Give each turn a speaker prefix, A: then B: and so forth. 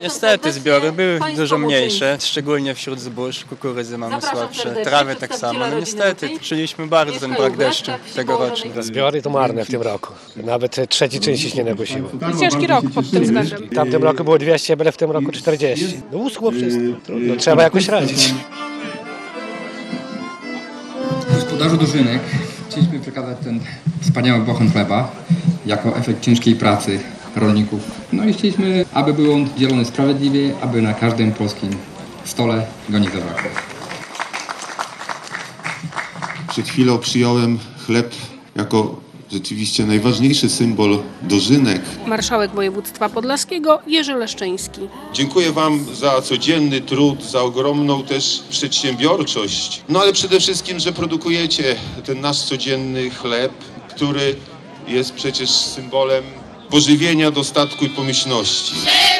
A: Niestety zbiory były dużo mniejsze, szczególnie wśród zbóż, kukurydzy mamy słabsze, trawy tak samo. No niestety, czuliśmy bardzo ten brak deszczu tegoroczny.
B: Zbiory to marne w tym roku. Nawet trzeci części się nie ogłosiło.
C: Ciężki rok pod tym względem.
B: W tamtym roku było 200, byle w tym roku 40. No uschło wszystko. Trudno, trzeba jakoś radzić.
D: Gospodarzu dożynek chcieliśmy przekazać ten wspaniały bochen chleba jako efekt ciężkiej pracy rolników. No i chcieliśmy, aby był on dzielony sprawiedliwie, aby na każdym polskim stole go nie zabrakło.
E: Przed chwilą przyjąłem chleb jako rzeczywiście najważniejszy symbol dożynek.
C: Marszałek województwa podlaskiego Jerzy Leszczyński.
E: Dziękuję Wam za codzienny trud, za ogromną też przedsiębiorczość. No ale przede wszystkim, że produkujecie ten nasz codzienny chleb, który jest przecież symbolem pożywienia, dostatku i pomyślności.